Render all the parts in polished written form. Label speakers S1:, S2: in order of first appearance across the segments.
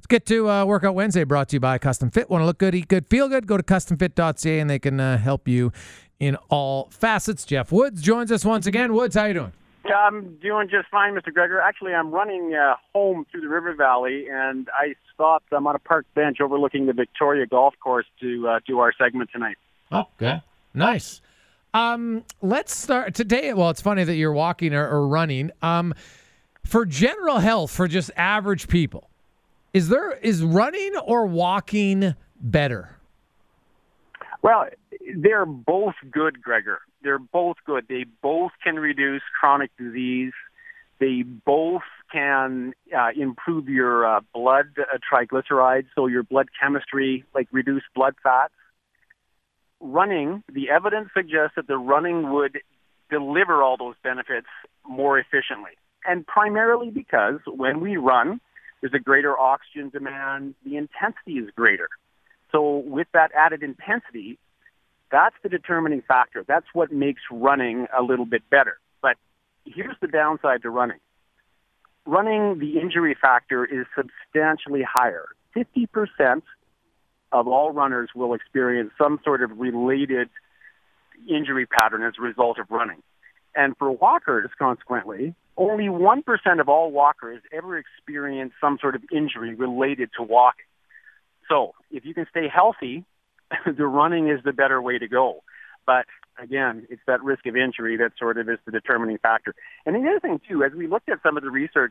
S1: Let's get to Workout Wednesday, brought to you by Custom Fit. Want to look good, eat good, feel good? Go to customfit.ca and they can help you in all facets. Jeff Woods joins us once again. Woods, how you doing?
S2: I'm doing just fine, Mr. Gregor. Actually, I'm running home through the river valley, and I stopped. I'm on a park bench overlooking the Victoria Golf Course to do our segment tonight.
S1: Okay, nice. Let's start today. Well, it's funny that you're walking or running. For general health, for just average people, is running or walking better?
S2: Well, they're both good, Gregor. They're both good. They both can reduce chronic disease. They both can improve your blood triglycerides, so your blood chemistry, like reduce blood fats. Running, the evidence suggests that the running would deliver all those benefits more efficiently. And primarily because when we run, there's a greater oxygen demand, the intensity is greater. So with that added intensity, that's the determining factor. That's what makes running a little bit better. But here's the downside to running. Running, the injury factor is substantially higher. 50% of all runners will experience some sort of related injury pattern as a result of running. And for walkers, consequently, only 1% of all walkers ever experience some sort of injury related to walking. So if you can stay healthy, the running is the better way to go. But again, it's that risk of injury that sort of is the determining factor. And the other thing, too, as we looked at some of the research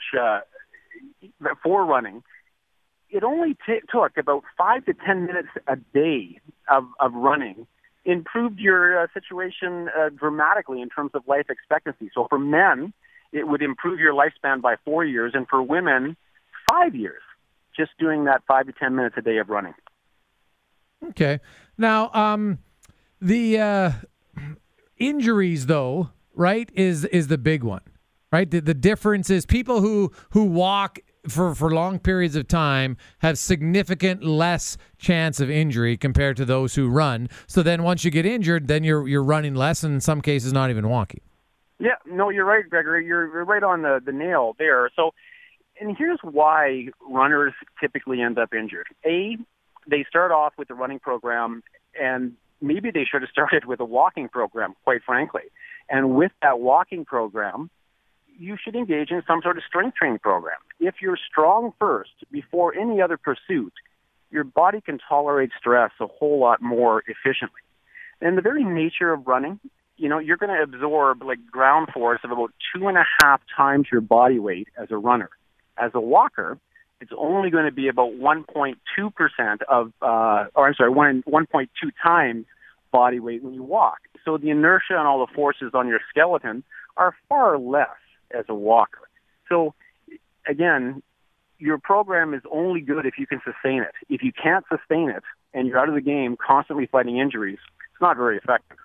S2: for running, it only took about 5 to 10 minutes a day of running, improved your situation dramatically in terms of life expectancy. So for men, it would improve your lifespan by 4 years, and for women, 5 years, just doing that 5 to 10 minutes a day of running.
S1: Okay. Now, the injuries, though, right, is the big one, right? The difference is people who walk for long periods of time have significant less chance of injury compared to those who run. So then once you get injured, then you're running less, and in some cases not even walking.
S2: Yeah, no, you're right, Gregory. You're right on the nail there. So, and here's why runners typically end up injured. A, they start off with the running program, and maybe they should have started with a walking program, quite frankly. And with that walking program, you should engage in some sort of strength training program. If you're strong first, before any other pursuit, your body can tolerate stress a whole lot more efficiently. And the very nature of running, you're going to absorb like ground force of about 2.5 times your body weight as a runner. As a walker, it's only going to be about 1.2% 1.2 times body weight when you walk. So the inertia and all the forces on your skeleton are far less as a walker. So again, your program is only good if you can sustain it. If you can't sustain it and you're out of the game constantly fighting injuries, it's not very effective.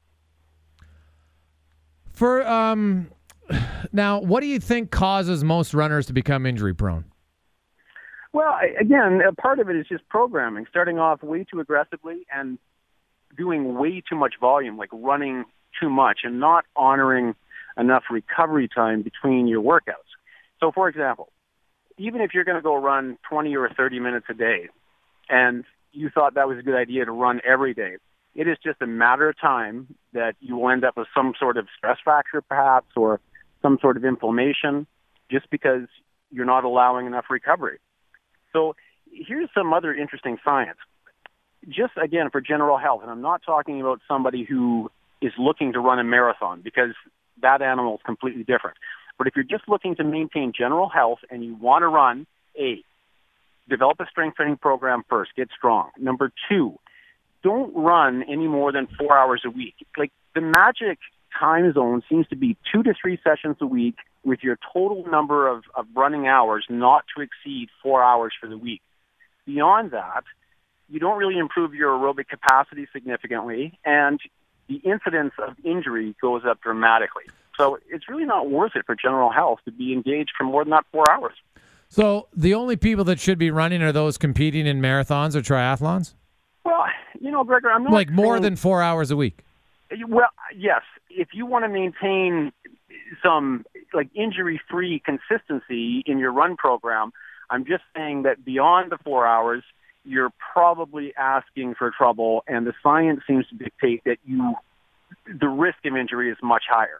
S1: For now, what do you think causes most runners to become injury prone?
S2: Well, again, a part of it is just programming, starting off way too aggressively and doing way too much volume, like running too much and not honoring enough recovery time between your workouts. So, for example, even if you're going to go run 20 or 30 minutes a day and you thought that was a good idea to run every day, it is just a matter of time that you will end up with some sort of stress fracture perhaps or some sort of inflammation just because you're not allowing enough recovery. So here's some other interesting science. Just, again, for general health, and I'm not talking about somebody who is looking to run a marathon because that animal is completely different. But if you're just looking to maintain general health and you want to run, A, develop a strength training program first. Get strong. Number 2, don't run any more than 4 hours a week. Like the magic time zone seems to be 2 to 3 sessions a week with your total number of running hours not to exceed 4 hours for the week. Beyond that, you don't really improve your aerobic capacity significantly, and the incidence of injury goes up dramatically. So it's really not worth it for general health to be engaged for more than that 4 hours.
S1: So the only people that should be running are those competing in marathons or triathlons?
S2: Well, Gregor, I'm not
S1: like more
S2: saying,
S1: than 4 hours a week.
S2: Well, yes. If you want to maintain some like injury-free consistency in your run program, I'm just saying that beyond the 4 hours, you're probably asking for trouble, and the science seems to dictate that the risk of injury is much higher.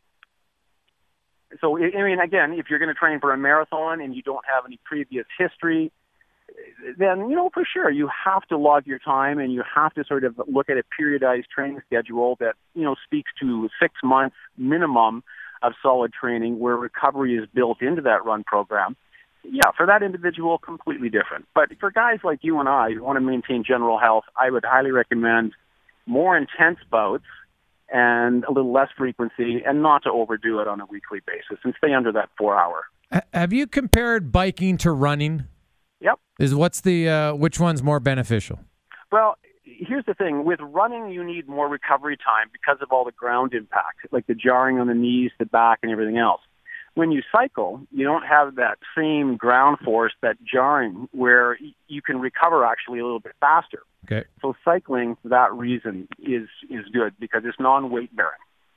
S2: So, I mean, again, if you're going to train for a marathon and you don't have any previous history, then, for sure, you have to log your time and you have to sort of look at a periodized training schedule that, speaks to 6 months minimum of solid training where recovery is built into that run program. Yeah, for that individual, completely different. But for guys like you and I who want to maintain general health, I would highly recommend more intense bouts and a little less frequency, and not to overdo it on a weekly basis and stay under that 4 hour.
S1: Have you compared biking to running?
S2: Yep.
S1: Which one's more beneficial?
S2: Well, here's the thing. With running, you need more recovery time because of all the ground impact, like the jarring on the knees, the back, and everything else. When you cycle, you don't have that same ground force, that jarring, where you can recover actually a little bit faster.
S1: Okay.
S2: So cycling, for that reason, is good because it's non-weight bearing.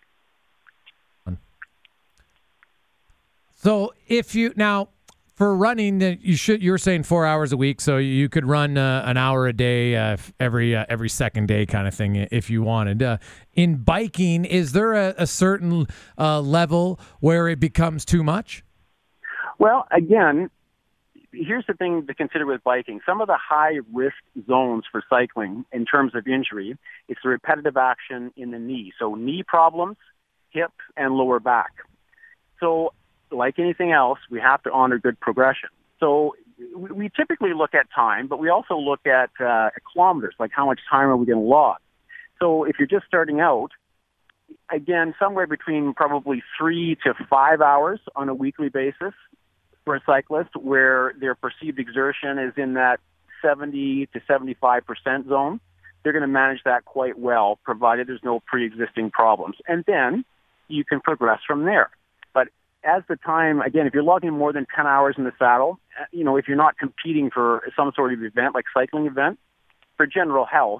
S1: So for running, you're saying 4 hours a week, so you could run an hour a day every second day kind of thing if you wanted. In biking, is there a certain level where it becomes too much?
S2: Well, again, here's the thing to consider with biking. Some of the high-risk zones for cycling in terms of injury, it's the repetitive action in the knee. So knee problems, hip, and lower back. So like anything else, we have to honor good progression. So we typically look at time, but we also look at kilometers, like how much time are we going to log. So if you're just starting out, again, somewhere between probably 3 to 5 hours on a weekly basis for a cyclist, where their perceived exertion is in that 70 to 75% zone, they're going to manage that quite well, provided there's no pre-existing problems. And then you can progress from there. But as the time, again, if you're logging more than 10 hours in the saddle, if you're not competing for some sort of event, like cycling event, for general health,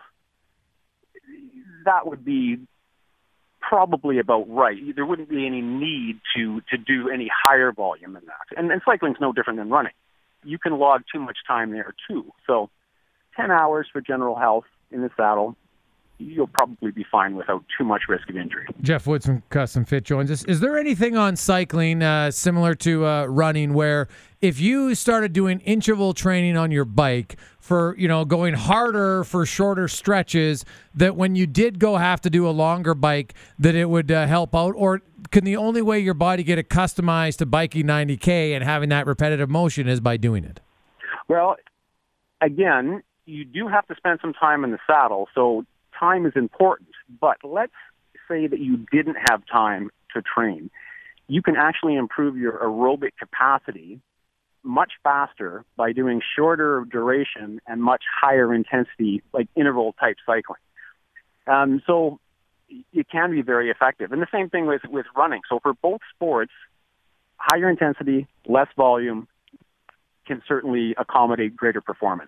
S2: that would be probably about right. There wouldn't be any need to do any higher volume than that. And cycling's no different than running. You can log too much time there too. So 10 hours for general health in the saddle, you'll probably be fine without too much risk of injury.
S1: Jeff Woods from Custom Fit joins us. Is there anything on cycling similar to running where if you started doing interval training on your bike for, going harder for shorter stretches, that when you did have to do a longer bike, that it would help out? Or can the only way your body get accustomed to biking 90K and having that repetitive motion is by doing it?
S2: Well, again, you do have to spend some time in the saddle, so time is important. But let's say that you didn't have time to train. You can actually improve your aerobic capacity much faster by doing shorter duration and much higher intensity, like interval type cycling. So it can be very effective. And the same thing with running. So for both sports, higher intensity, less volume can certainly accommodate greater performance.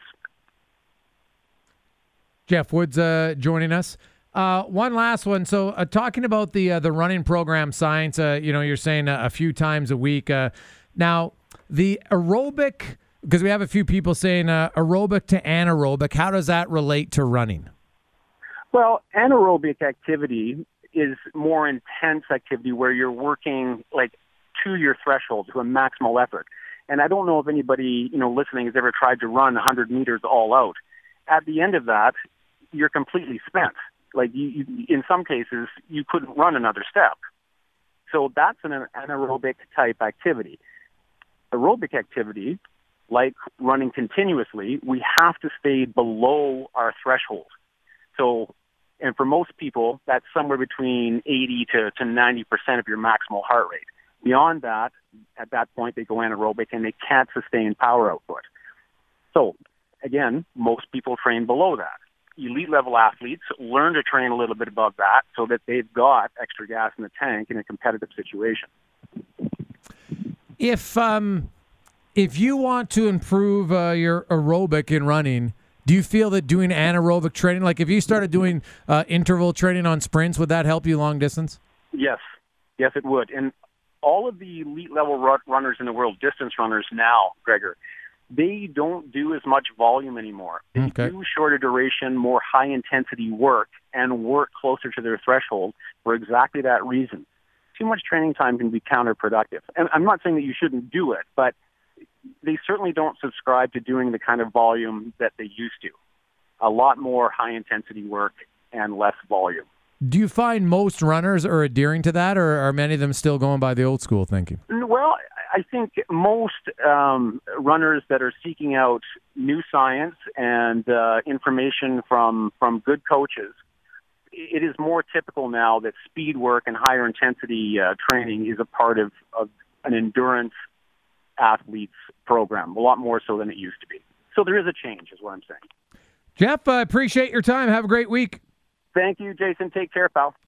S1: Jeff Woods joining us. One last one. So talking about the running program science, you're saying a few times a week. Now, the aerobic, because we have a few people saying aerobic to anaerobic, how does that relate to running?
S2: Well, anaerobic activity is more intense activity where you're working like to your threshold, to a maximal effort. And I don't know if anybody, listening has ever tried to run 100 meters all out. At the end of that, you're completely spent. Like you, in some cases, you couldn't run another step. So that's an anaerobic type activity. Aerobic activity, like running continuously, we have to stay below our threshold. So, and for most people, that's somewhere between 80 to 90% of your maximal heart rate. Beyond that, at that point, they go anaerobic and they can't sustain power output. So, again, most people train below that. Elite level athletes learn to train a little bit above that so that they've got extra gas in the tank in a competitive situation.
S1: If you want to improve your aerobic in running, do you feel that doing anaerobic training, like if you started doing interval training on sprints, would that help you long distance?
S2: Yes, it would. And all of the elite level runners in the world, distance runners now, Gregor, they don't do as much volume anymore. They do shorter duration, more high-intensity work and work closer to their threshold for exactly that reason. Too much training time can be counterproductive. And I'm not saying that you shouldn't do it, but they certainly don't subscribe to doing the kind of volume that they used to. A lot more high-intensity work and less volume.
S1: Do you find most runners are adhering to that, or are many of them still going by the old school thinking?
S2: Well, I think most runners that are seeking out new science and information from good coaches, it is more typical now that speed work and higher intensity training is a part of an endurance athlete's program, a lot more so than it used to be. So there is a change, is what I'm saying.
S1: Jeff, I appreciate your time. Have a great week.
S2: Thank you, Jason. Take care, pal.